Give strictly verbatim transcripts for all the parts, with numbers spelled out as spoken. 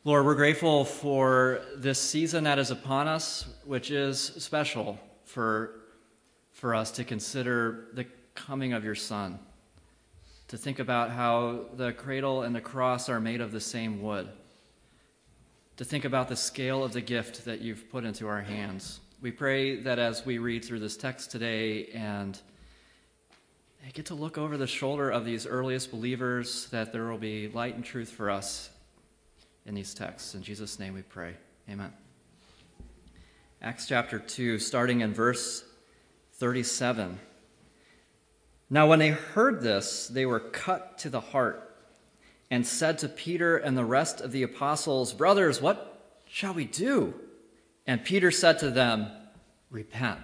Lord, we're grateful for this season that is upon us, which is special for, for us to consider the coming of your Son, to think about how the cradle and the cross are made of the same wood, to think about the scale of the gift that you've put into our hands. We pray that as we read through this text today and get to look over the shoulder of these earliest believers, that there will be light and truth for us in these texts. In Jesus' name we pray. Amen. Acts chapter two, starting in verse thirty-seven. Now when they heard this, they were cut to the heart and said to Peter and the rest of the apostles, "Brothers, what shall we do?" And Peter said to them, "Repent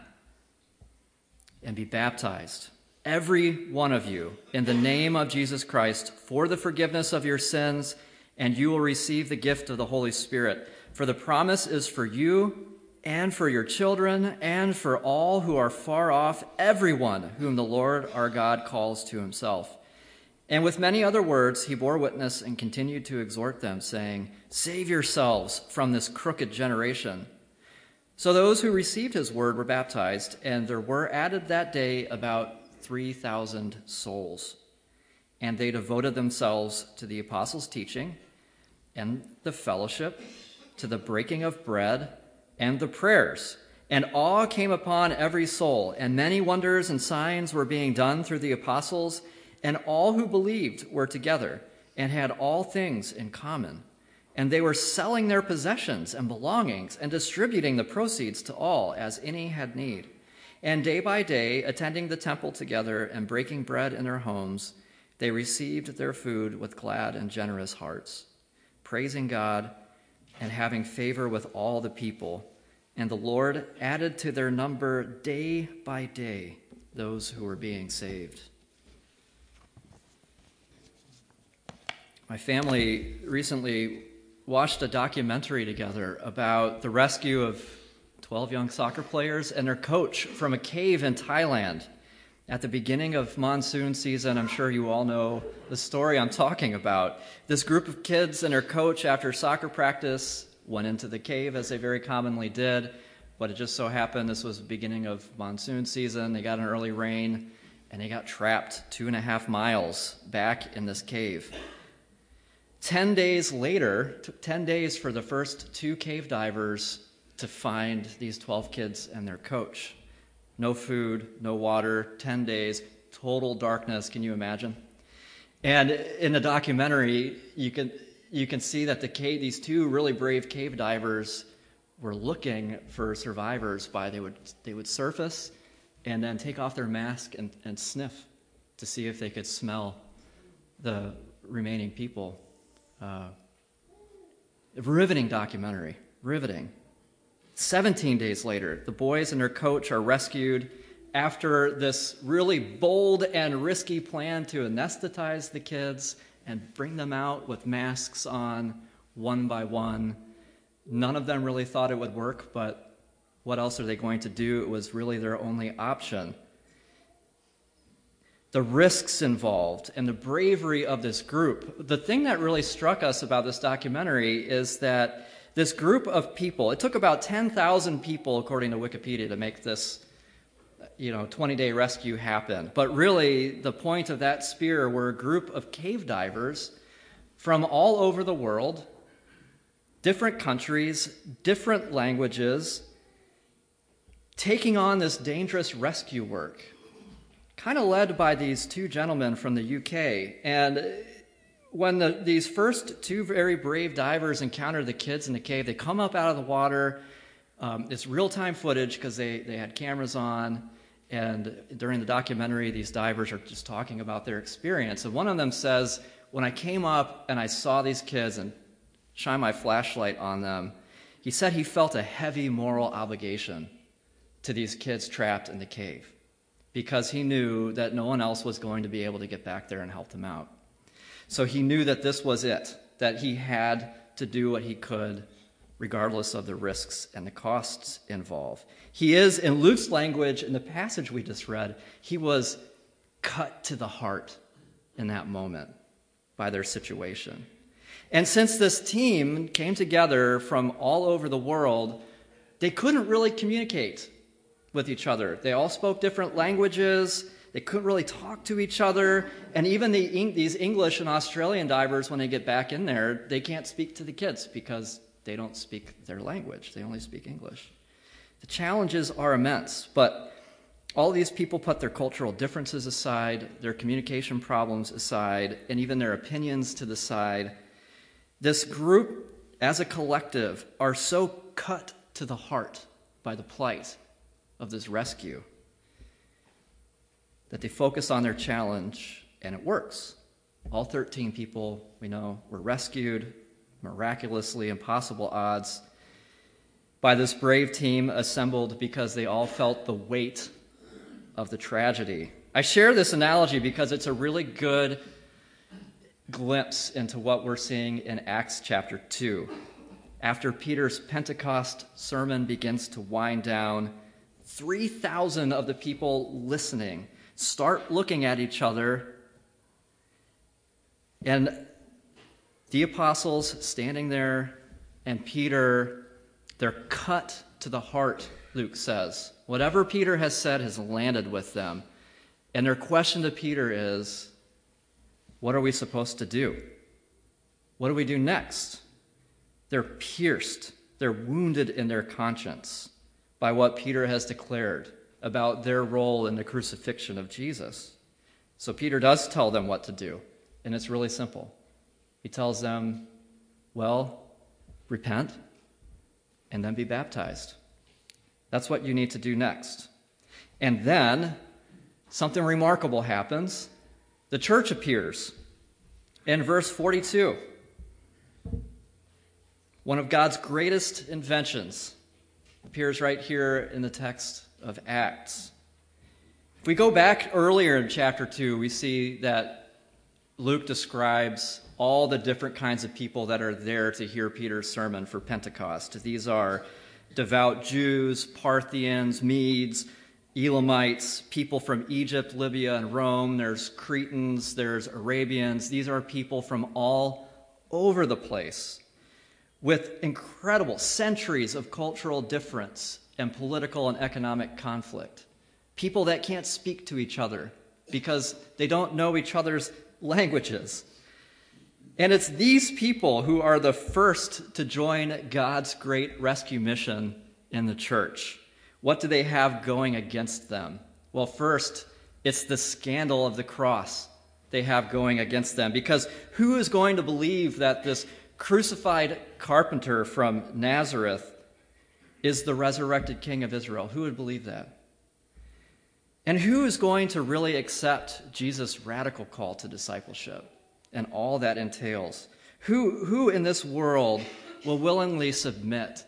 and be baptized, every one of you, in the name of Jesus Christ, for the forgiveness of your sins, and you will receive the gift of the Holy Spirit. For the promise is for you and for your children and for all who are far off, everyone whom the Lord our God calls to himself." And with many other words he bore witness and continued to exhort them, saying, "Save yourselves from this crooked generation." So those who received his word were baptized, and there were added that day about three thousand souls. And they devoted themselves to the apostles' teaching and the fellowship, to the breaking of bread and the prayers. And awe came upon every soul, and many wonders and signs were being done through the apostles, and all who believed were together and had all things in common. And they were selling their possessions and belongings and distributing the proceeds to all as any had need. And day by day, attending the temple together and breaking bread in their homes, they received their food with glad and generous hearts, praising God and having favor with all the people. And the Lord added to their number day by day those who were being saved. My family recently watched a documentary together about the rescue of twelve young soccer players and their coach from a cave in Thailand. At the beginning of monsoon season, I'm sure you all know the story I'm talking about. This group of kids and their coach, after soccer practice, went into the cave, as they very commonly did, but it just so happened this was the beginning of monsoon season. They got an early rain, and they got trapped two and a half miles back in this cave. Ten days later, it took ten days for the first two cave divers to find these twelve kids and their coach. No food, no water, ten days, total darkness. Can you imagine? And in the documentary, you can you can see that the cave, these two really brave cave divers were looking for survivors by they would they would surface and then take off their mask and, and sniff to see if they could smell the remaining people. Uh, a riveting documentary, riveting. seventeen days later, the boys and their coach are rescued after this really bold and risky plan to anesthetize the kids and bring them out with masks on one by one. None of them really thought it would work, but what else are they going to do? It was really their only option. The risks involved and the bravery of this group. The thing that really struck us about this documentary is that this group of people, it took about ten thousand people, according to Wikipedia, to make this, you know, twenty-day rescue happen. But really, the point of that spear were a group of cave divers from all over the world, different countries, different languages, taking on this dangerous rescue work, kind of led by these two gentlemen from the U K. And when the, these first two very brave divers encounter the kids in the cave, they come up out of the water. Um, it's real-time footage because they, they had cameras on. And during the documentary, these divers are just talking about their experience. And one of them says, when I came up and I saw these kids and shined my flashlight on them, he said he felt a heavy moral obligation to these kids trapped in the cave because he knew that no one else was going to be able to get back there and help them out. So he knew that this was it, that he had to do what he could regardless of the risks and the costs involved. He is, in Luke's language, in the passage we just read, he was cut to the heart in that moment by their situation. And since this team came together from all over the world, they couldn't really communicate with each other. They all spoke different languages. They couldn't really talk to each other. And even the, these English and Australian divers, when they get back in there, they can't speak to the kids because they don't speak their language. They only speak English. The challenges are immense, but all these people put their cultural differences aside, their communication problems aside, and even their opinions to the side. This group, as a collective, are so cut to the heart by the plight of this rescue that they focus on their challenge, and it works. All thirteen people, we know, were rescued, miraculously impossible odds, by this brave team assembled because they all felt the weight of the tragedy. I share this analogy because it's a really good glimpse into what we're seeing in Acts chapter two. After Peter's Pentecost sermon begins to wind down, three thousand of the people listening start looking at each other, and the apostles standing there and Peter, they're cut to the heart, Luke says. Whatever Peter has said has landed with them. And their question to Peter is, what are we supposed to do? What do we do next? They're pierced, they're wounded in their conscience by what Peter has declared about their role in the crucifixion of Jesus. So Peter does tell them what to do, and it's really simple. He tells them, well, repent and then be baptized. That's what you need to do next. And then something remarkable happens. The church appears in verse forty-two. One of God's greatest inventions appears right here in the text of Acts. If we go back earlier in chapter two, we see that Luke describes all the different kinds of people that are there to hear Peter's sermon for Pentecost. These are devout Jews, Parthians, Medes, Elamites, people from Egypt, Libya, and Rome. There's Cretans, there's Arabians. These are people from all over the place with incredible centuries of cultural difference and political and economic conflict. People that can't speak to each other because they don't know each other's languages. And it's these people who are the first to join God's great rescue mission in the church. What do they have going against them? Well, first, it's the scandal of the cross they have going against them. Because who is going to believe that this crucified carpenter from Nazareth is the resurrected King of Israel? Who would believe that? And who is going to really accept Jesus' radical call to discipleship and all that entails? Who, who in this world will willingly submit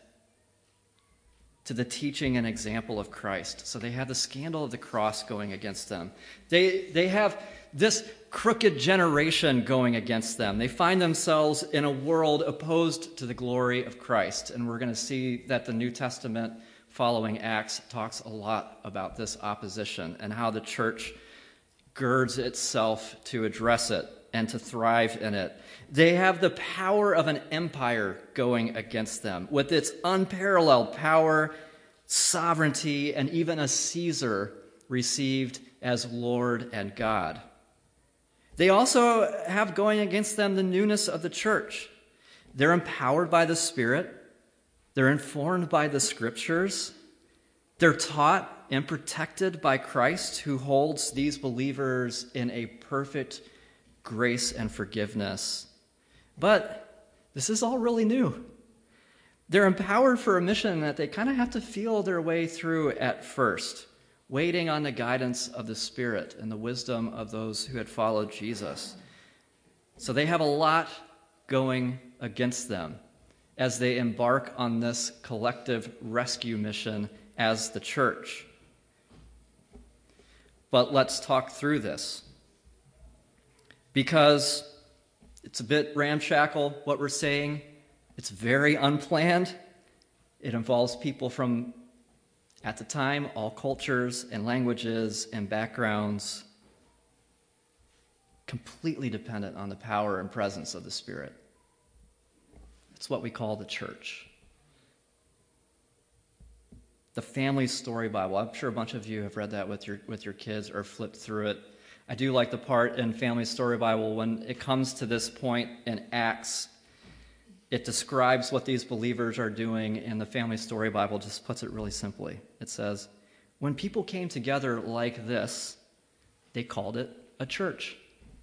to the teaching and example of Christ? So they have the scandal of the cross going against them. They, they have this crooked generation going against them. They find themselves in a world opposed to the glory of Christ. And we're going to see that the New Testament following Acts talks a lot about this opposition and how the church girds itself to address it and to thrive in it. They have the power of an empire going against them with its unparalleled power, sovereignty, and even a Caesar received as Lord and God. They also have going against them the newness of the church. They're empowered by the Spirit. They're informed by the Scriptures. They're taught and protected by Christ, who holds these believers in a perfect grace and forgiveness. But this is all really new. They're empowered for a mission that they kind of have to feel their way through at first, waiting on the guidance of the Spirit and the wisdom of those who had followed Jesus. So they have a lot going against them as they embark on this collective rescue mission as the church. But let's talk through this, because it's a bit ramshackle what we're saying. It's very unplanned. It involves people from, at the time, all cultures and languages and backgrounds, completely dependent on the power and presence of the Spirit. It's what we call the church. The Family Story Bible. I'm sure a bunch of you have read that with your with your kids or flipped through it. I do like the part in Family Story Bible when it comes to this point in Acts. It describes what these believers are doing, and the Family Story Bible just puts it really simply. It says, when people came together like this, they called it a church.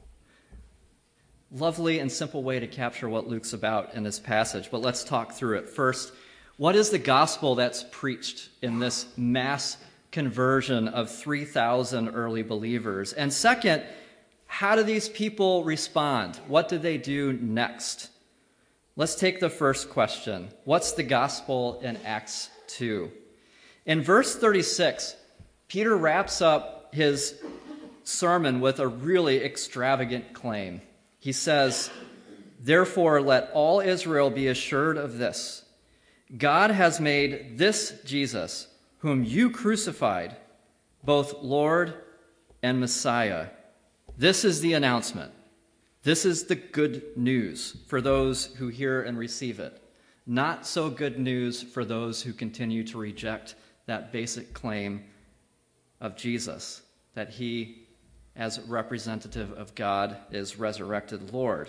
Lovely and simple way to capture what Luke's about in this passage, but let's talk through it. First, what is the gospel that's preached in this mass conversion of three thousand early believers? And second, how do these people respond? What do they do next? Let's take the first question. What's the gospel in Acts two? In verse thirty-six, Peter wraps up his sermon with a really extravagant claim. He says, "Therefore, let all Israel be assured of this. God has made this Jesus, whom you crucified, both Lord and Messiah." This is the announcement. This is the good news for those who hear and receive it. Not so good news for those who continue to reject that basic claim of Jesus, that he, as representative of God, is resurrected Lord.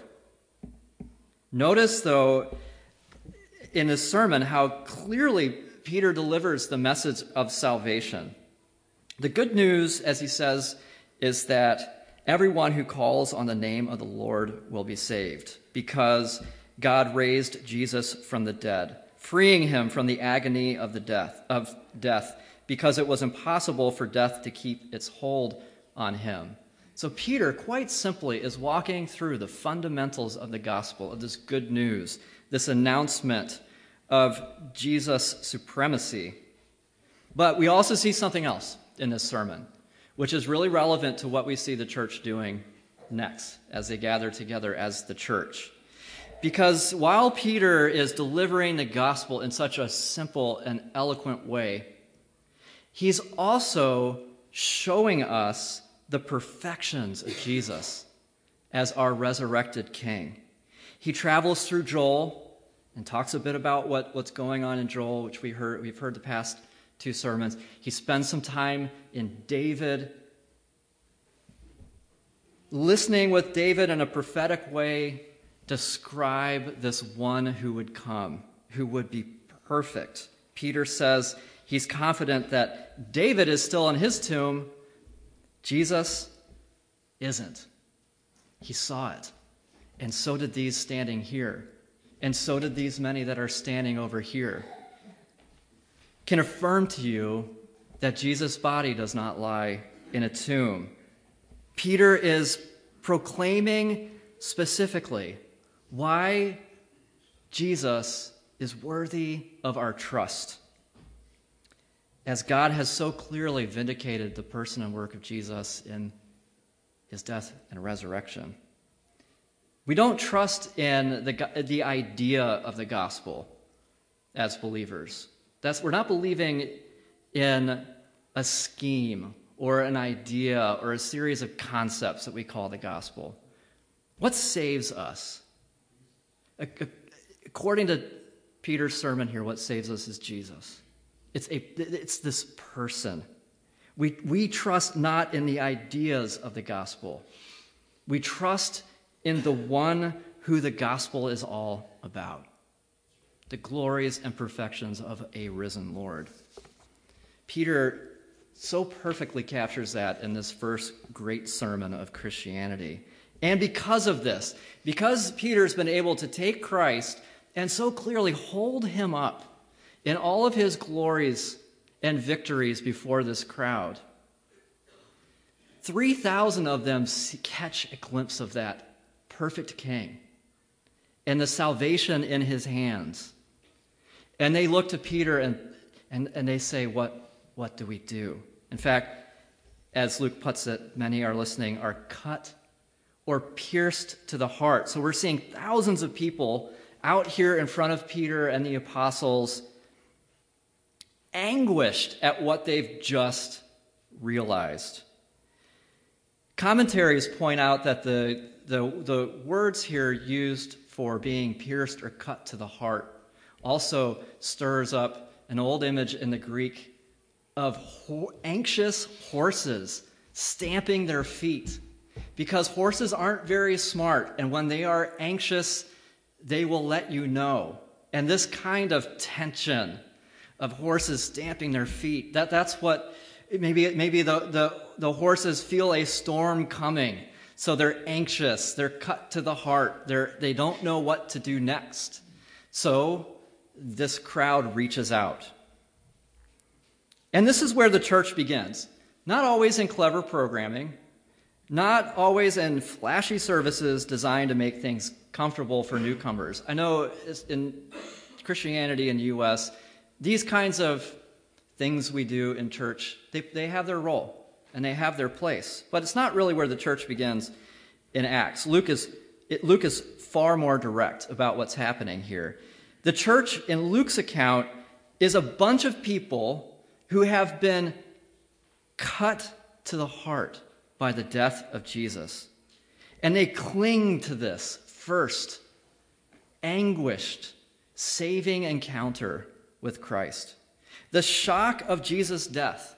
Notice, though, in his sermon, how clearly Peter delivers the message of salvation. The good news, as he says, is that everyone who calls on the name of the Lord will be saved, because God raised Jesus from the dead, freeing him from the agony of the death of death, because it was impossible for death to keep its hold on him. So Peter, quite simply, is walking through the fundamentals of the gospel, of this good news, this announcement of Jesus' supremacy. But we also see something else in this sermon, which is really relevant to what we see the church doing next as they gather together as the church. Because while Peter is delivering the gospel in such a simple and eloquent way, he's also showing us the perfections of Jesus as our resurrected King. He travels through Joel and talks a bit about what, what's going on in Joel, which we heard, we've heard the past two sermons. He spends some time in David, listening with David in a prophetic way, describe this one who would come, who would be perfect. Peter says he's confident that David is still in his tomb. Jesus isn't. He saw it. And so did these standing here. And so did these many that are standing over here. Can affirm to you that Jesus' body does not lie in a tomb. Peter is proclaiming specifically why Jesus is worthy of our trust. As God has so clearly vindicated the person and work of Jesus in his death and resurrection. We don't trust in the, the idea of the gospel as believers. That's, we're not believing in a scheme or an idea or a series of concepts that we call the gospel. What saves us? According to Peter's sermon here, what saves us is Jesus. It's a it's this person. We we trust not in the ideas of the gospel. We trust in the one who the gospel is all about. The glories and perfections of a risen Lord. Peter so perfectly captures that in this first great sermon of Christianity. And because of this, because Peter's been able to take Christ and so clearly hold him up in all of his glories and victories before this crowd, three thousand of them catch a glimpse of that perfect King and the salvation in his hands. And they look to Peter and, and, and they say, what, what do we do? In fact, as Luke puts it, many are listening, are cut or pierced to the heart. So we're seeing thousands of people out here in front of Peter and the apostles, anguished at what they've just realized. Commentaries point out that the, the, the words here used for being pierced or cut to the heart also stirs up an old image in the Greek of ho- anxious horses stamping their feet, because horses aren't very smart, and when they are anxious, they will let you know. And this kind of tension of horses stamping their feet, that, that's what, maybe maybe the, the, the horses feel a storm coming, so they're anxious, they're cut to the heart, they're, they don't know what to do next. So this crowd reaches out. And this is where the church begins. Not always in clever programming, not always in flashy services designed to make things comfortable for newcomers. I know in Christianity in the U S, these kinds of things we do in church, they, they have their role and they have their place. But it's not really where the church begins in Acts. Luke is, it, Luke is far more direct about what's happening here. The church in Luke's account is a bunch of people who have been cut to the heart by the death of Jesus. And they cling to this first anguished, saving encounter with Christ. The shock of Jesus' death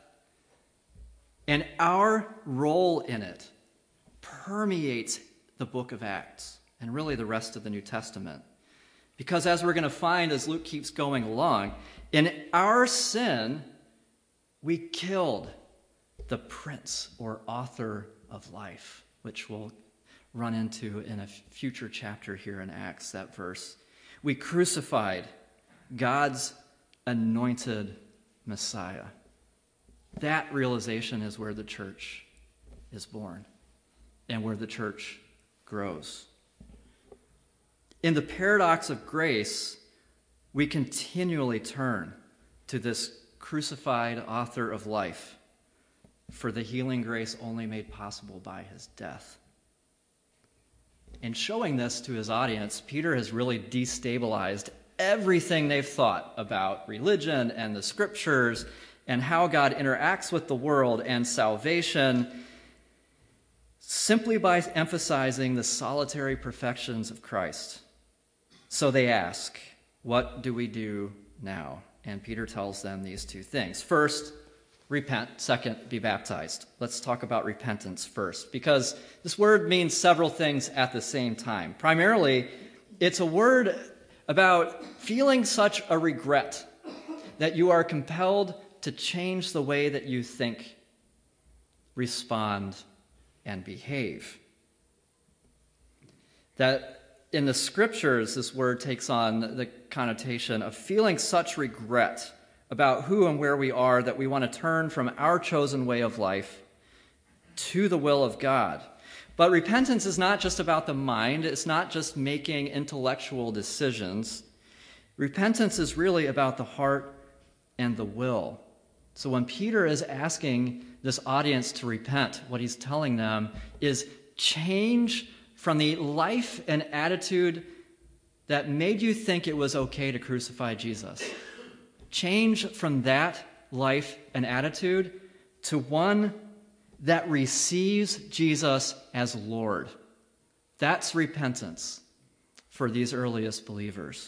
and our role in it permeates the book of Acts and really the rest of the New Testament. Because as we're going to find as Luke keeps going along, in our sin, we killed the prince or author of life, which we'll run into in a future chapter here in Acts, that verse. We crucified God's anointed Messiah. That realization is where the church is born and where the church grows. In the paradox of grace, we continually turn to this crucified author of life for the healing grace only made possible by his death. In showing this to his audience, Peter has really destabilized everything they've thought about religion and the scriptures and how God interacts with the world and salvation simply by emphasizing the solitary perfections of Christ. So they ask, what do we do now? And Peter tells them these two things. First, repent. Second, be baptized. Let's talk about repentance first, because this word means several things at the same time. Primarily, it's a word about feeling such a regret that you are compelled to change the way that you think, respond, and behave. That in the scriptures, this word takes on the connotation of feeling such regret about who and where we are that we want to turn from our chosen way of life to the will of God. But repentance is not just about the mind. It's not just making intellectual decisions. Repentance is really about the heart and the will. So when Peter is asking this audience to repent, what he's telling them is change from the life and attitude that made you think it was okay to crucify Jesus. Change from that life and attitude to one that receives Jesus as Lord. That's repentance for these earliest believers.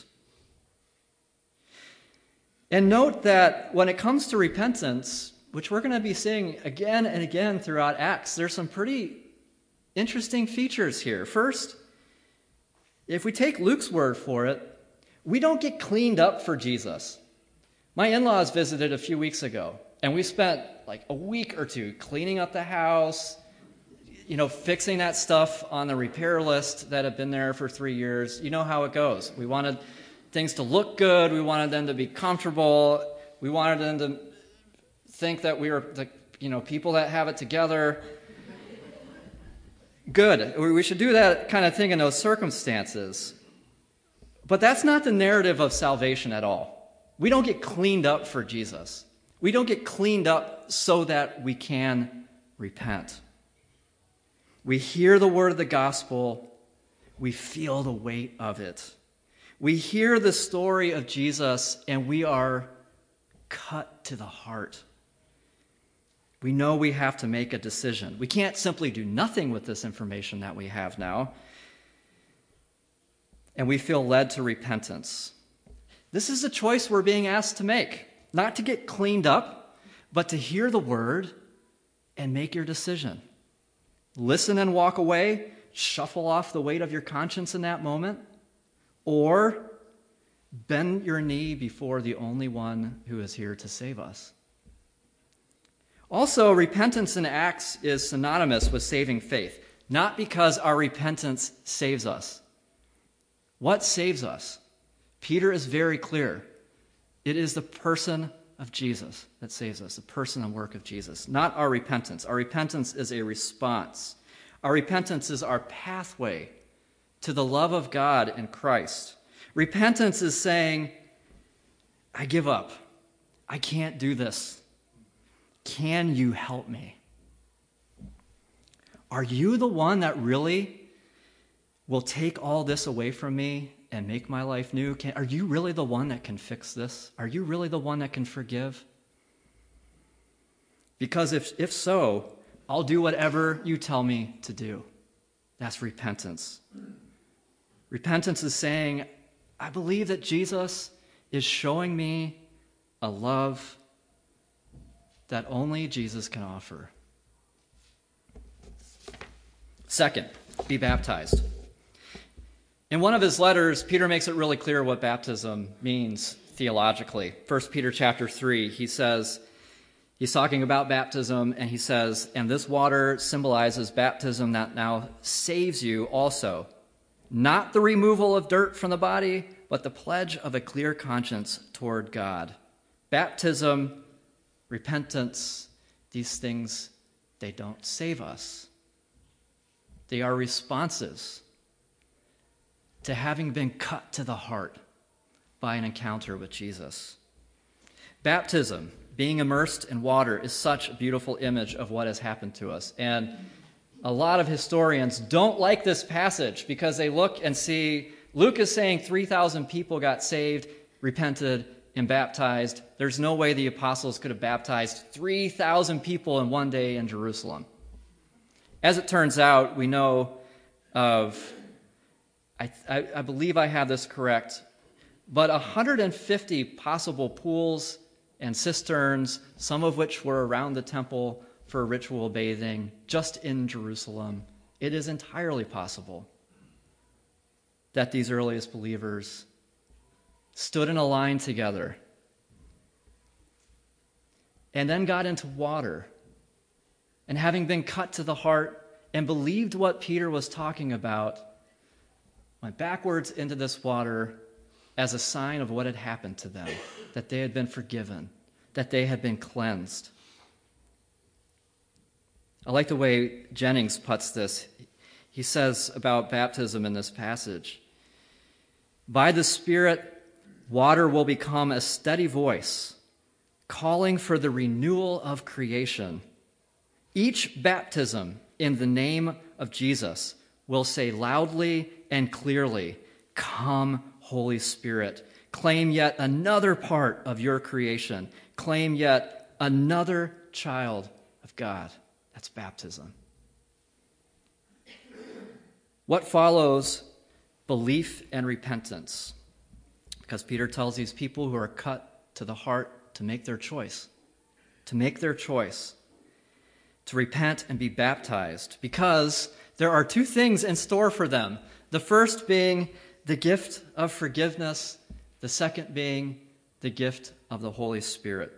And note that when it comes to repentance, which we're going to be seeing again and again throughout Acts, there's some pretty interesting features here. First, if we take Luke's word for it, we don't get cleaned up for Jesus. My in-laws visited a few weeks ago, and we spent like a week or two cleaning up the house, you know, fixing that stuff on the repair list that had been there for three years. You know how it goes. We wanted things to look good. We wanted them to be comfortable. We wanted them to think that we were the, you know, people that have it together. Good. We should do that kind of thing in those circumstances. But that's not the narrative of salvation at all. We don't get cleaned up for Jesus. We don't get cleaned up so that we can repent. We hear the word of the gospel. We feel the weight of it. We hear the story of Jesus, and we are cut to the heart. We know we have to make a decision. We can't simply do nothing with this information that we have now. and we feel led to repentance. This is a choice we're being asked to make, not to get cleaned up, but to hear the word and make your decision. Listen and walk away, shuffle off the weight of your conscience in that moment, or bend your knee before the only one who is here to save us. Also, repentance in Acts is synonymous with saving faith, not because our repentance saves us. What saves us? Peter is very clear. It is the person of Jesus that saves us, the person and work of Jesus, not our repentance. Our repentance is a response. Our repentance is our pathway to the love of God in Christ. Repentance is saying, I give up. I can't do this. Can you help me? Are you the one that really will take all this away from me and make my life new? Can, are you really the one that can fix this? Are you really the one that can forgive? Because if, if so, I'll do whatever you tell me to do. That's repentance. Repentance is saying, I believe that Jesus is showing me a love that only Jesus can offer. Second, be baptized. In one of his letters, Peter makes it really clear what baptism means theologically. First Peter chapter three, he says, he's talking about baptism, and he says, and this water symbolizes baptism that now saves you also. Not the removal of dirt from the body, but the pledge of a clear conscience toward God. Baptism, repentance, these things, they don't save us. They are responses to having been cut to the heart by an encounter with Jesus. Baptism, being immersed in water, is such a beautiful image of what has happened to us. And a lot of historians don't like this passage because they look and see Luke is saying three thousand people got saved, repented, and baptized. There's no way the apostles could have baptized three thousand people in one day in Jerusalem. As it turns out, we know of, I, I, I believe I have this correct, but one hundred fifty possible pools and cisterns, some of which were around the temple for ritual bathing, just in Jerusalem. It is entirely possible that these earliest believers stood in a line together and then got into water, and having been cut to the heart and believed what Peter was talking about, went backwards into this water as a sign of what had happened to them, that they had been forgiven, that they had been cleansed. I like the way Jennings puts this. He says about baptism in this passage, by the Spirit, water will become a steady voice, calling for the renewal of creation. Each baptism in the name of Jesus will say loudly and clearly, come, Holy Spirit. Claim yet another part of your creation. Claim yet another child of God. That's baptism. What follows? Belief and repentance. Because Peter tells these people who are cut to the heart to make their choice. To make their choice. To repent and be baptized. Because there are two things in store for them. The first being the gift of forgiveness. The second being the gift of the Holy Spirit.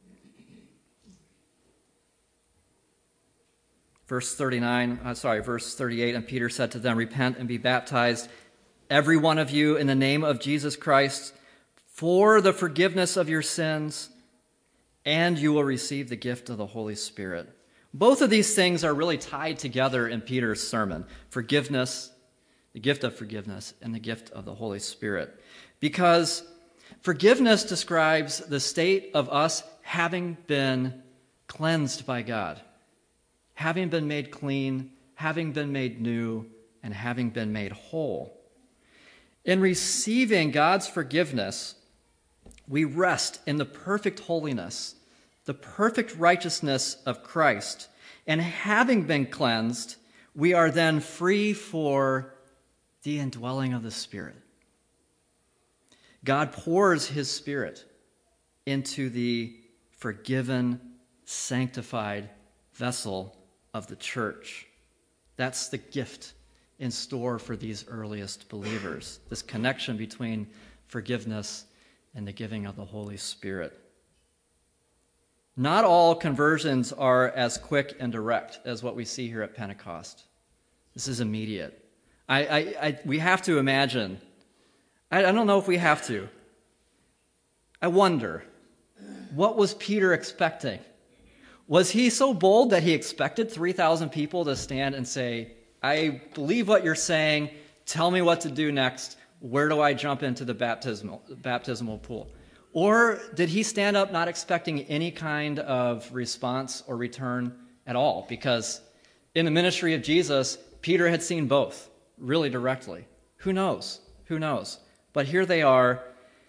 Verse thirty-nine, uh, sorry, verse thirty-eight, and Peter said to them, repent and be baptized, every one of you, in the name of Jesus Christ, for the forgiveness of your sins, and you will receive the gift of the Holy Spirit. Both of these things are really tied together in Peter's sermon. Forgiveness, the gift of forgiveness, and the gift of the Holy Spirit. Because forgiveness describes the state of us having been cleansed by God, having been made clean, having been made new, and having been made whole. In receiving God's forgiveness, we rest in the perfect holiness, the perfect righteousness of Christ. And having been cleansed, we are then free for the indwelling of the Spirit. God pours his Spirit into the forgiven, sanctified vessel of the church. That's the gift in store for these earliest believers, this connection between forgiveness and the giving of the Holy Spirit. Not all conversions are as quick and direct as what we see here at Pentecost. This is immediate. I, I, I we have to imagine, I, I don't know if we have to. I wonder, what was Peter expecting? Was he so bold that he expected three thousand people to stand and say, I believe what you're saying, tell me what to do next, where do I jump into the baptismal, baptismal pool? Or did he stand up not expecting any kind of response or return at all? Because in the ministry of Jesus, Peter had seen both really directly. Who knows? Who knows? But here they are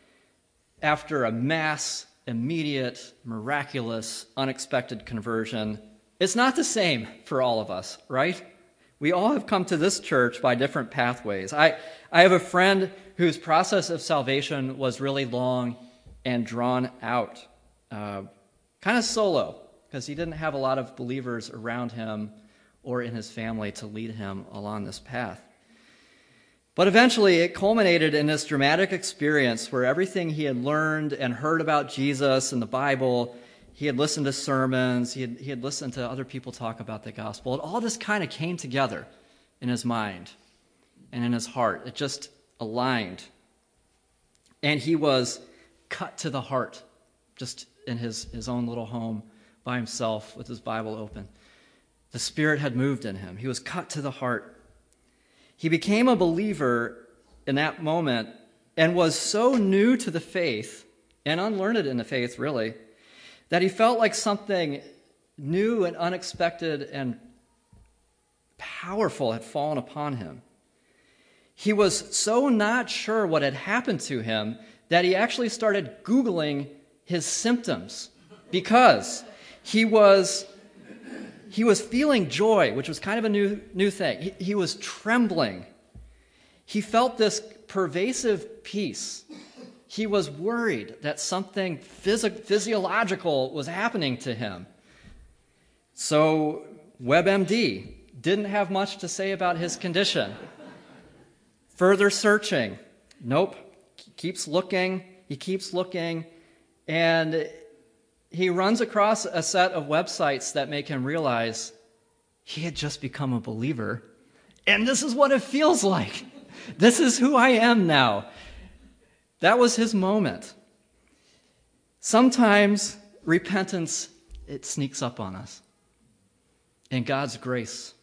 after a mass, immediate, miraculous, unexpected conversion. It's not the same for all of us, right? We all have come to this church by different pathways. I, I have a friend whose process of salvation was really long and drawn out, uh, kind of solo, because he didn't have a lot of believers around him or in his family to lead him along this path. But eventually it culminated in this dramatic experience where everything he had learned and heard about Jesus and the Bible, he had listened to sermons, he had, he had listened to other people talk about the gospel, and all this kind of came together in his mind and in his heart. It just aligned. And he was cut to the heart, just in his, his own little home by himself with his Bible open. The Spirit had moved in him. He was cut to the heart. He became a believer in that moment and was so new to the faith and unlearned in the faith, really, that he felt like something new and unexpected and powerful had fallen upon him. He was so not sure what had happened to him that he actually started Googling his symptoms because he was he was feeling joy, which was kind of a new new thing. He, he was trembling. He felt this pervasive peace. He was worried that something physio- physiological was happening to him. So WebMD didn't have much to say about his condition. Further searching, nope. Keeps looking, he keeps looking, and he runs across a set of websites that make him realize he had just become a believer, and this is what it feels like. This is who I am now. That was his moment. Sometimes repentance, it sneaks up on us. In God's grace,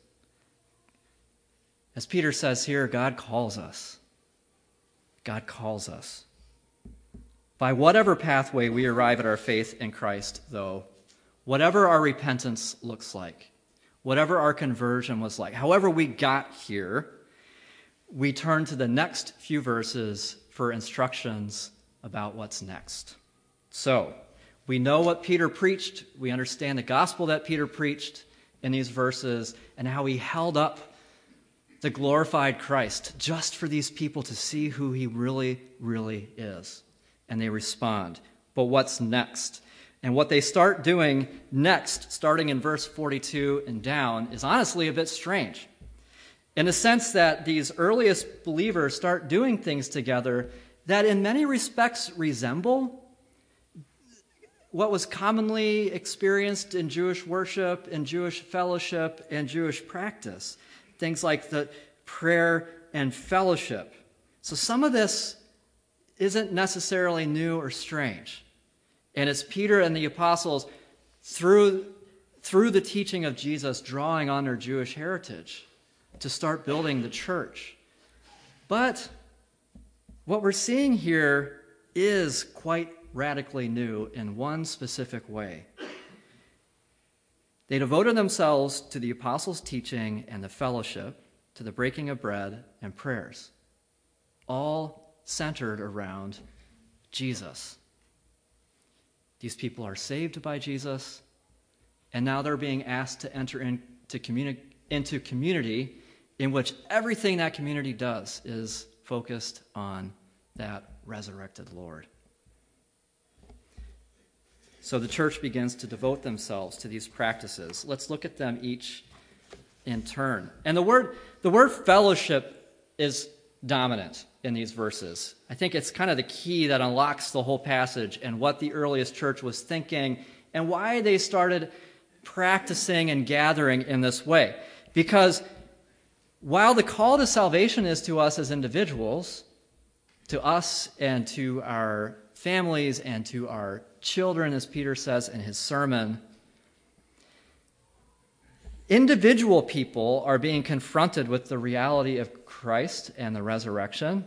as Peter says here, God calls us. God calls us. By whatever pathway we arrive at our faith in Christ, though, whatever our repentance looks like, whatever our conversion was like, however we got here, we turn to the next few verses for instructions about what's next. So, we know what Peter preached. We understand the gospel that Peter preached in these verses and how he held up the glorified Christ just for these people to see who he really, really is. And they respond. But what's next? And what they start doing next, starting in verse forty-two and down, is honestly a bit strange. In the sense that these earliest believers start doing things together that in many respects resemble what was commonly experienced in Jewish worship, in Jewish fellowship, and Jewish practice. Things like the prayer and fellowship. So some of this isn't necessarily new or strange. And it's Peter and the apostles, through, through the teaching of Jesus, drawing on their Jewish heritage to start building the church. But what we're seeing here is quite radically new in one specific way. They devoted themselves to the apostles' teaching and the fellowship, to the breaking of bread and prayers, all centered around Jesus. These people are saved by Jesus, and now they're being asked to enter into, communi- into community in which everything that community does is focused on that resurrected Lord. So the church begins to devote themselves to these practices. Let's look at them each in turn. And the word, the word fellowship is dominant in these verses. I think it's kind of the key that unlocks the whole passage and what the earliest church was thinking and why they started practicing and gathering in this way. Because while the call to salvation is to us as individuals, to us and to our families and to our children, as Peter says in his sermon, individual people are being confronted with the reality of Christ and the resurrection.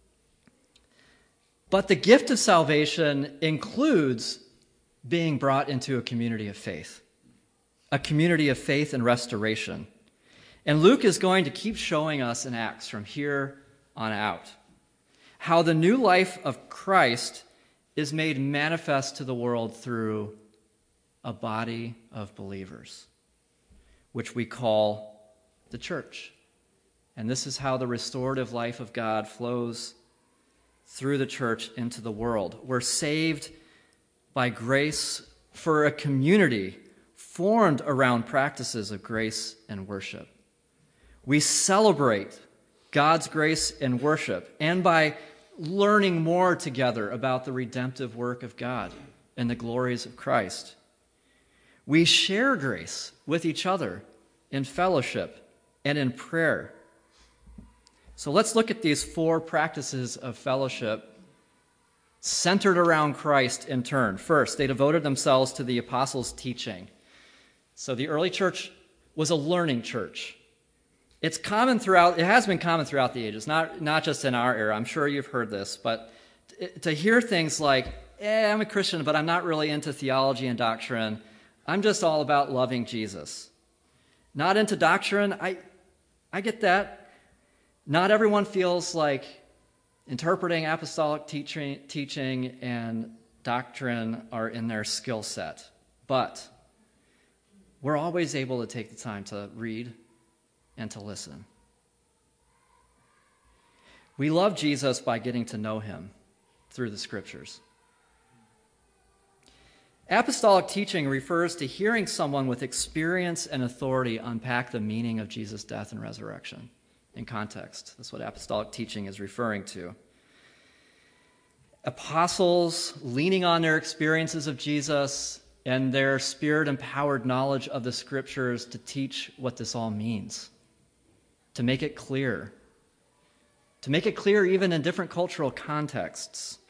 But the gift of salvation includes being brought into a community of faith, a community of faith and restoration. And Luke is going to keep showing us in Acts from here on out how the new life of Christ is made manifest to the world through a body of believers, which we call the church. And this is how the restorative life of God flows through the church into the world. We're saved by grace for a community formed around practices of grace and worship. We celebrate God's grace and worship, and by learning more together about the redemptive work of God and the glories of Christ. We share grace with each other in fellowship and in prayer. So let's look at these four practices of fellowship centered around Christ in turn. First, they devoted themselves to the apostles' teaching. So the early church was a learning church. It's common throughout, it has been common throughout the ages, not, not just in our era. I'm sure you've heard this, but to hear things like, eh, I'm a Christian, but I'm not really into theology and doctrine. I'm just all about loving Jesus. Not into doctrine, I, I get that. Not everyone feels like interpreting apostolic teaching, teaching and doctrine are in their skill set. But we're always able to take the time to read and to listen. We love Jesus by getting to know him through the scriptures. Apostolic teaching refers to hearing someone with experience and authority unpack the meaning of Jesus' death and resurrection in context. That's what apostolic teaching is referring to. Apostles leaning on their experiences of Jesus and their spirit-empowered knowledge of the scriptures to teach what this all means, to make it clear, to make it clear even in different cultural contexts.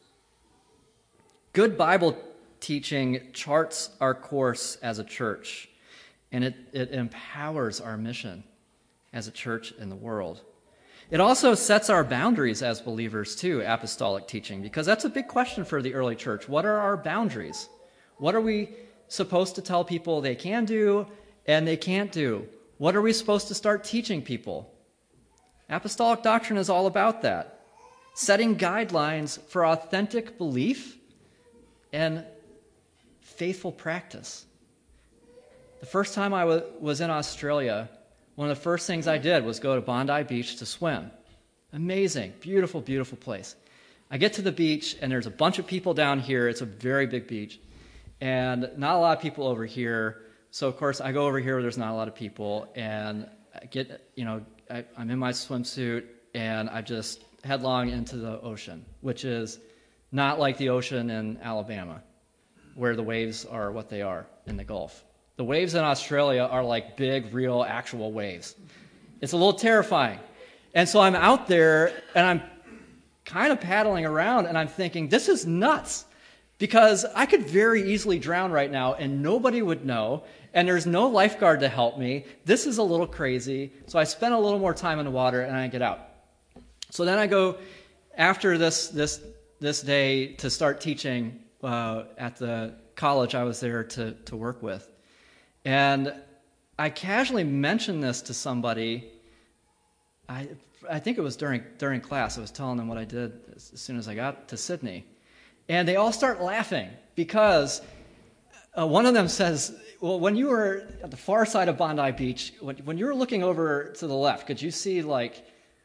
Good Bible teaching charts our course as a church, and it, it empowers our mission as a church in the world. It also sets our boundaries as believers too, apostolic teaching, because that's a big question for the early church. What are our boundaries? What are we supposed to tell people they can do and they can't do? What are we supposed to start teaching people? Apostolic doctrine is all about that, setting guidelines for authentic belief and faithful practice. The first time I w- was in Australia, one of the first things I did was go to Bondi Beach to swim. Amazing, beautiful, beautiful place. I get to the beach, and there's a bunch of people down here. It's a very big beach, and not a lot of people over here. So, of course, I go over here where there's not a lot of people, and I get, you know, I, I'm in my swimsuit, and I just headlong into the ocean, which is not like the ocean in Alabama, where the waves are what they are in the Gulf. The waves in Australia are like big, real, actual waves. It's a little terrifying. And so I'm out there, and I'm kind of paddling around, and I'm thinking, this is nuts, because I could very easily drown right now, and nobody would know, and there's no lifeguard to help me. This is a little crazy. So I spend a little more time in the water, and I get out. So then I go, after this this this day, to start teaching uh, at the college I was there to, to work with. And I casually mentioned this to somebody. I I think it was during during class. I was telling them what I did as soon as I got to Sydney. And they all start laughing because uh, one of them says, well, when you were at the far side of Bondi Beach, when, when you were looking over to the left, could you see like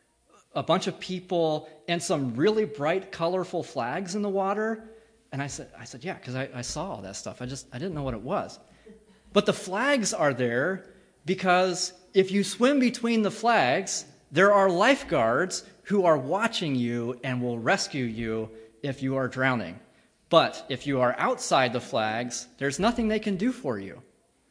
a bunch of people and some really bright, colorful flags in the water? And I said, I said, yeah, because I, I saw all that stuff. I just, I didn't know what it was. But the flags are there because if you swim between the flags, there are lifeguards who are watching you and will rescue you if you are drowning. But if you are outside the flags, there's nothing they can do for you.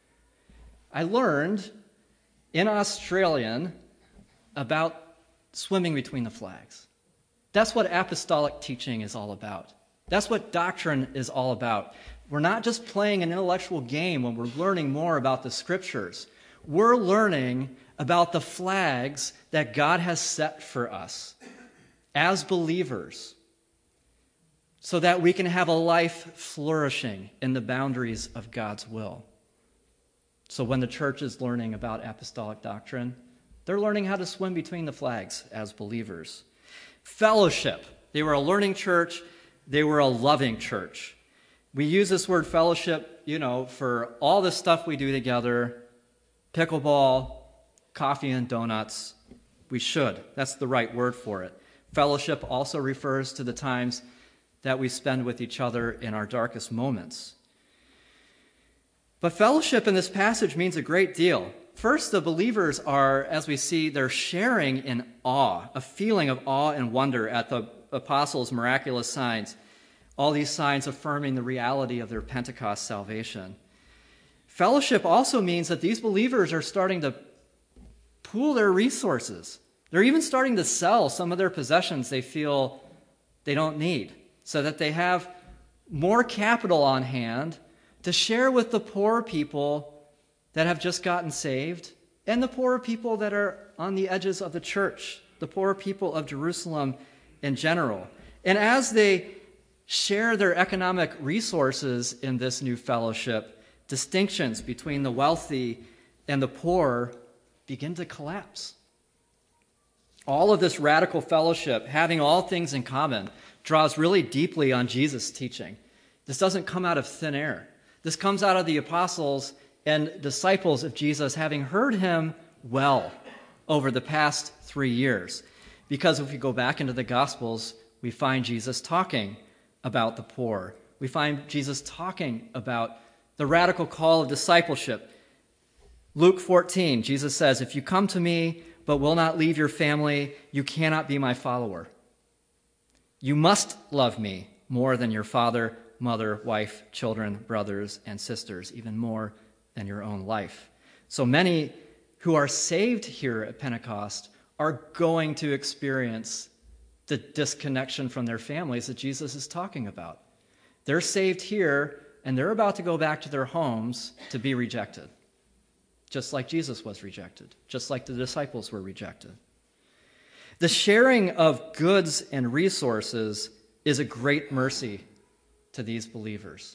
I learned in Australian about swimming between the flags. That's what apostolic teaching is all about. That's what doctrine is all about. We're not just playing an intellectual game when we're learning more about the scriptures. We're learning about the flags that God has set for us as believers so that we can have a life flourishing in the boundaries of God's will. So when the church is learning about apostolic doctrine, they're learning how to swim between the flags as believers. Fellowship. They were a learning church. They were a loving church. We use this word fellowship, you know, for all the stuff we do together, pickleball, coffee and donuts. We should. That's the right word for it. Fellowship also refers to the times that we spend with each other in our darkest moments. But fellowship in this passage means a great deal. First, the believers are, as we see, they're sharing in awe, a feeling of awe and wonder at the apostles' miraculous signs, all these signs affirming the reality of their Pentecost salvation. Fellowship also means that these believers are starting to pool their resources. They're even starting to sell some of their possessions they feel they don't need, so that they have more capital on hand to share with the poor people that have just gotten saved and the poor people that are on the edges of the church, the poor people of Jerusalem in general. And as they share their economic resources in this new fellowship, distinctions between the wealthy and the poor begin to collapse. All of this radical fellowship, having all things in common, draws really deeply on Jesus' teaching. This doesn't come out of thin air. This comes out of the apostles and disciples of Jesus having heard him well over the past three years. Because if we go back into the Gospels, we find Jesus talking about the poor. We find Jesus talking about the radical call of discipleship. Luke fourteen, Jesus says, "If you come to me but will not leave your family, you cannot be my follower. You must love me more than your father, mother, wife, children, brothers, and sisters, even more than your own life." So many who are saved here at Pentecost are going to experience the disconnection from their families that Jesus is talking about. They're saved here, and they're about to go back to their homes to be rejected, just like Jesus was rejected, just like the disciples were rejected. The sharing of goods and resources is a great mercy to these believers,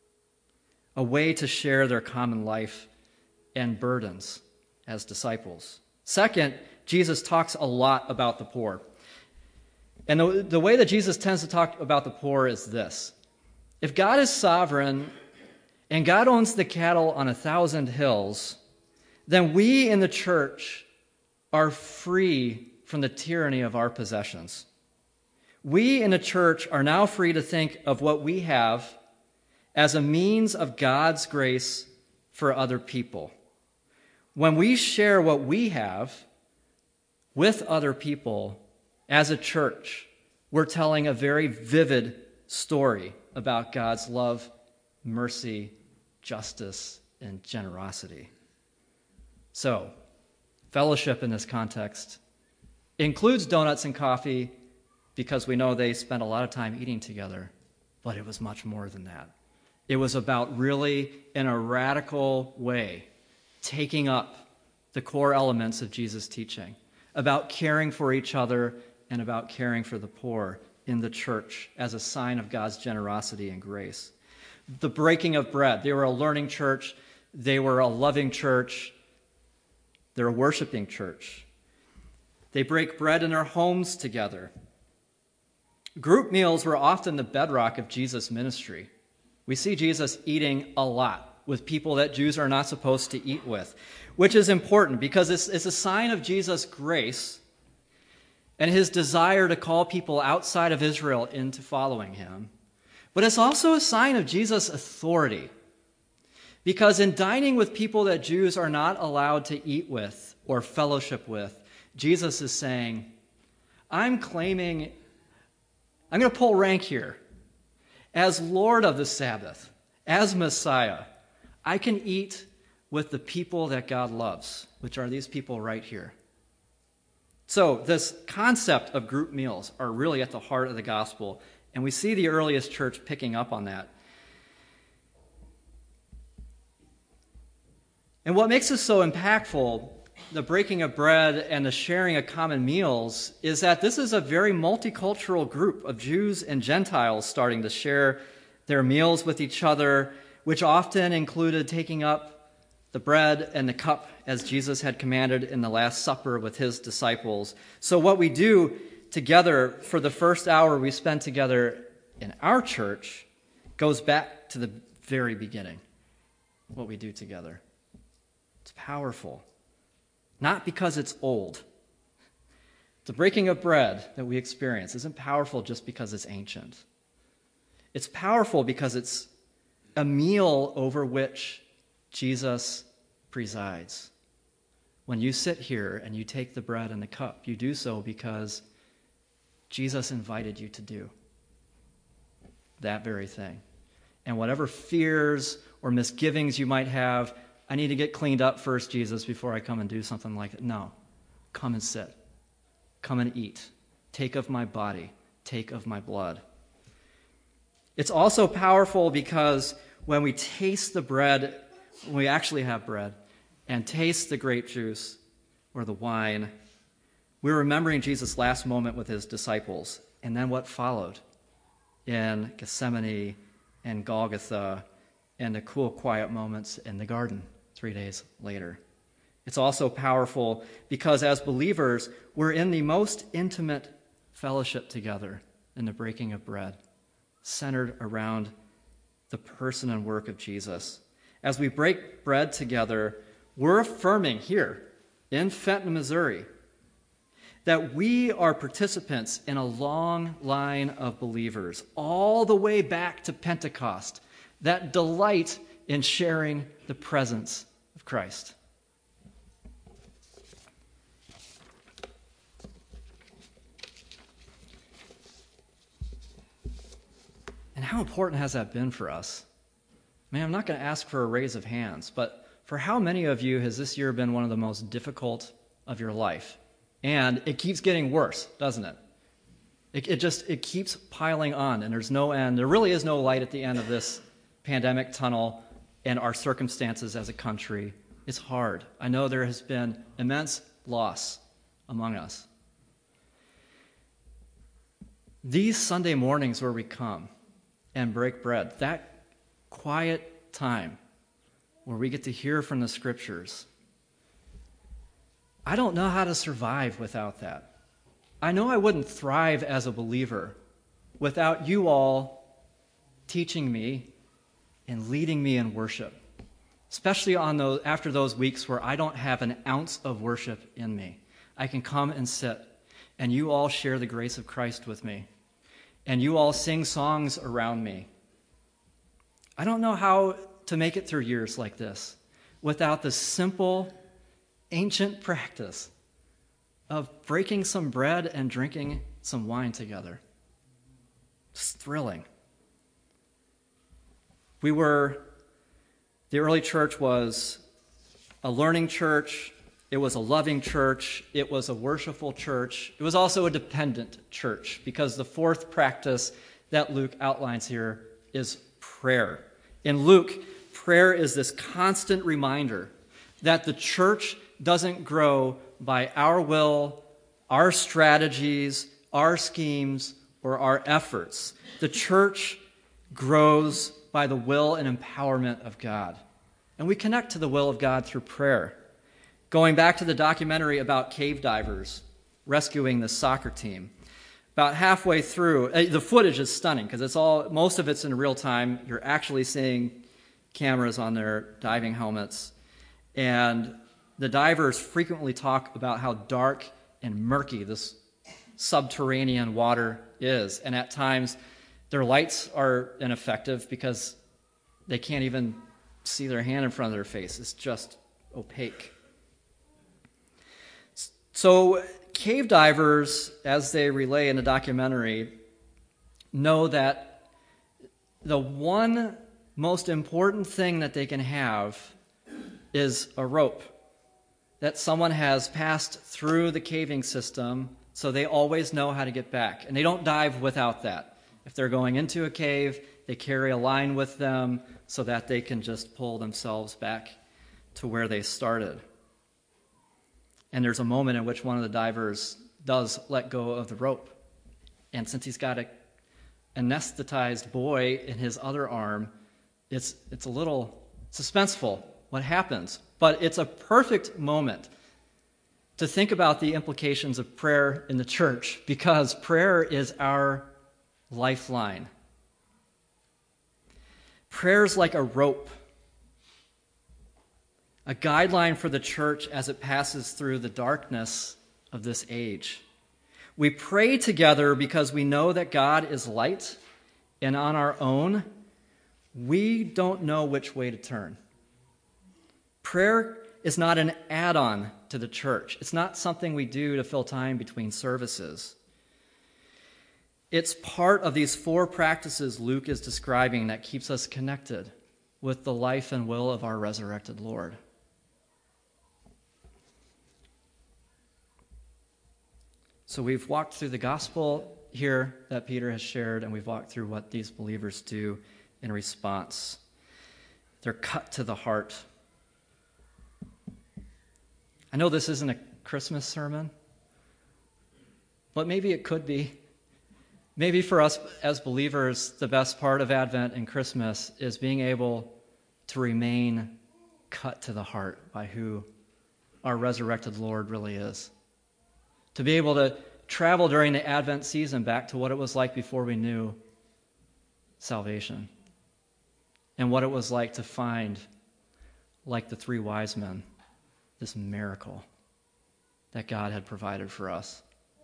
a way to share their common life and burdens as disciples. Second, Jesus talks a lot about the poor. And the, the way that Jesus tends to talk about the poor is this. If God is sovereign and God owns the cattle on a thousand hills, then we in the church are free from the tyranny of our possessions. We in the church are now free to think of what we have as a means of God's grace for other people. When we share what we have with other people as a church, we're telling a very vivid story about God's love, mercy, justice, and generosity. So, fellowship in this context includes donuts and coffee because we know they spent a lot of time eating together, but it was much more than that. It was about really, in a radical way, taking up the core elements of Jesus' teaching, about caring for each other and about caring for the poor in the church as a sign of God's generosity and grace. The breaking of bread. They were a learning church. They were a loving church. They're a worshiping church. They break bread in their homes together. Group meals were often the bedrock of Jesus' ministry. We see Jesus eating a lot with people that Jews are not supposed to eat with, which is important because it's, it's a sign of Jesus' grace and his desire to call people outside of Israel into following him. But it's also a sign of Jesus' authority. Because in dining with people that Jews are not allowed to eat with or fellowship with, Jesus is saying, I'm claiming, I'm going to pull rank here. As Lord of the Sabbath, as Messiah, I can eat with the people that God loves, which are these people right here. So this concept of group meals are really at the heart of the gospel, and we see the earliest church picking up on that. And what makes this so impactful, the breaking of bread and the sharing of common meals, is that this is a very multicultural group of Jews and Gentiles starting to share their meals with each other, which often included taking up the bread and the cup as Jesus had commanded in the Last Supper with his disciples. So what we do together for the first hour we spend together in our church goes back to the very beginning, what we do together. It's powerful. Not because it's old. The breaking of bread that we experience isn't powerful just because it's ancient. It's powerful because it's a meal over which Jesus presides. When you sit here and you take the bread and the cup, you do so because Jesus invited you to do that very thing. And whatever fears or misgivings you might have, I need to get cleaned up first, Jesus, before I come and do something like that. No. Come and sit. Come and eat. Take of my body. Take of my blood. It's also powerful because when we taste the bread, when we actually have bread, and taste the grape juice or the wine, we're remembering Jesus' last moment with his disciples, and then what followed in Gethsemane and Golgotha and the cool, quiet moments in the garden three days later. It's also powerful because as believers, we're in the most intimate fellowship together in the breaking of bread, centered around the person and work of Jesus. As we break bread together, we're affirming here in Fenton, Missouri, that we are participants in a long line of believers, all the way back to Pentecost, that delight in sharing the presence of Christ. And how important has that been for us? Man, I'm not going to ask for a raise of hands, but for how many of you has this year been one of the most difficult of your life? And it keeps getting worse, doesn't it? It, it just, it keeps piling on, and there's no end. There really is no light at the end of this pandemic tunnel and our circumstances as a country. It's hard. I know there has been immense loss among us. These Sunday mornings where we come and break bread, that quiet time where we get to hear from the scriptures, I don't know how to survive without that. I know I wouldn't thrive as a believer without you all teaching me and leading me in worship, especially on those, after those weeks where I don't have an ounce of worship in me. I can come and sit, and you all share the grace of Christ with me, and you all sing songs around me. I don't know how to make it through years like this without the simple, ancient practice of breaking some bread and drinking some wine together. It's thrilling. We were, the early church was a learning church. It was a loving church. It was a worshipful church. It was also a dependent church, because the fourth practice that Luke outlines here is prayer. In Luke, prayer is this constant reminder that the church doesn't grow by our will, our strategies, our schemes, or our efforts. The church grows by the will and empowerment of God. And we connect to the will of God through prayer. Going back to the documentary about cave divers rescuing the soccer team, about halfway through, the footage is stunning because it's all, most of it's in real time. You're actually seeing cameras on their diving helmets. And the divers frequently talk about how dark and murky this subterranean water is. And at times, their lights are ineffective because they can't even see their hand in front of their face. It's just opaque. So cave divers, as they relay in the documentary, know that the one most important thing that they can have is a rope, that someone has passed through the caving system, so they always know how to get back. And they don't dive without that. If they're going into a cave, they carry a line with them so that they can just pull themselves back to where they started. And there's a moment in which one of the divers does let go of the rope. And since he's got a anesthetized boy in his other arm, it's it's a little suspenseful what happens. But it's a perfect moment to think about the implications of prayer in the church, because prayer is our lifeline. Prayer is like a rope, a guideline for the church as it passes through the darkness of this age. We pray together because we know that God is light, and on our own, we don't know which way to turn. Prayer is not an add-on to the church. It's not something we do to fill time between services. It's part of these four practices Luke is describing that keeps us connected with the life and will of our resurrected Lord. So we've walked through the gospel here that Peter has shared, and we've walked through what these believers do in response. They're cut to the heart. I know this isn't a Christmas sermon, but maybe it could be. Maybe for us as believers, the best part of Advent and Christmas is being able to remain cut to the heart by who our resurrected Lord really is. To be able to travel during the Advent season back to what it was like before we knew salvation, and what it was like to find, like the three wise men, this miracle that God had provided for us.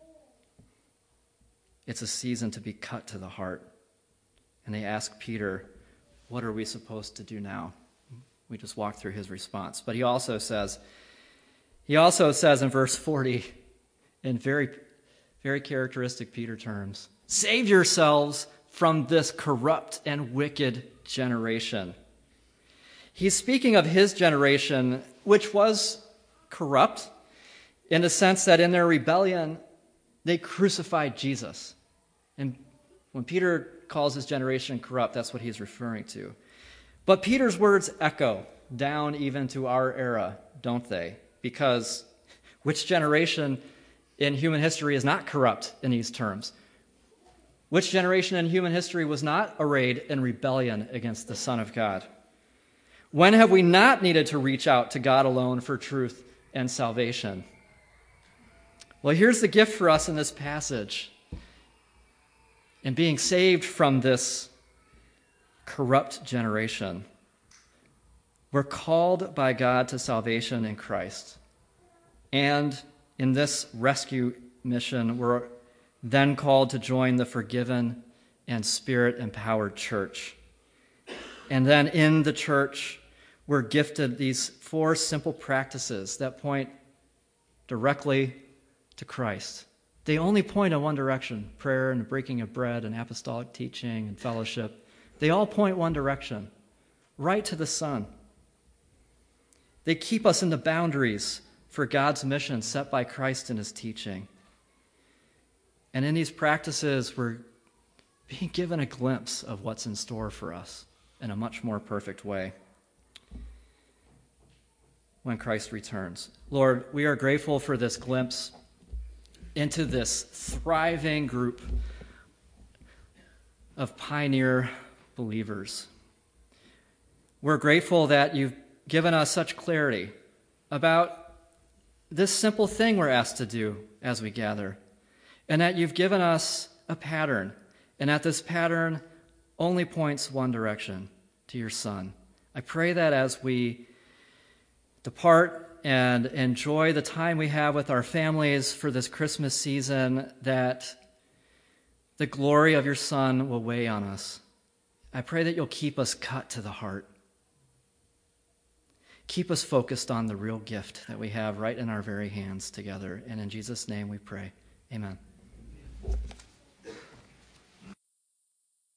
It's a season to be cut to the heart. And they ask Peter, what are we supposed to do now? We just walked through his response. But he also says, he also says in verse forty, in very, very characteristic Peter terms, save yourselves from this corrupt and wicked generation. He's speaking of his generation, which was corrupt in the sense that in their rebellion, they crucified Jesus. And when Peter calls his generation corrupt, that's what he's referring to. But Peter's words echo down even to our era, don't they? Because which generation in human history is not corrupt in these terms? Which generation in human history was not arrayed in rebellion against the Son of God? When have we not needed to reach out to God alone for truth and salvation? Well, here's the gift for us in this passage. In being saved from this corrupt generation, we're called by God to salvation in Christ. And in this rescue mission, we're then called to join the forgiven and Spirit-empowered church. And then in the church, we're gifted these four simple practices that point directly to Christ. They only point in one direction: prayer and the breaking of bread and apostolic teaching and fellowship. They all point one direction, right to the Son. They keep us in the boundaries for God's mission set by Christ in his teaching. And in these practices, we're being given a glimpse of what's in store for us in a much more perfect way when Christ returns. Lord, we are grateful for this glimpse into this thriving group of pioneer believers. We're grateful that you've given us such clarity about this simple thing we're asked to do as we gather, and that you've given us a pattern, and that this pattern only points one direction, to your Son. I pray that as we depart and enjoy the time we have with our families for this Christmas season, that the glory of your Son will weigh on us. I pray that you'll keep us cut to the heart. Keep us focused on the real gift that we have right in our very hands together. And in Jesus' name we pray. Amen.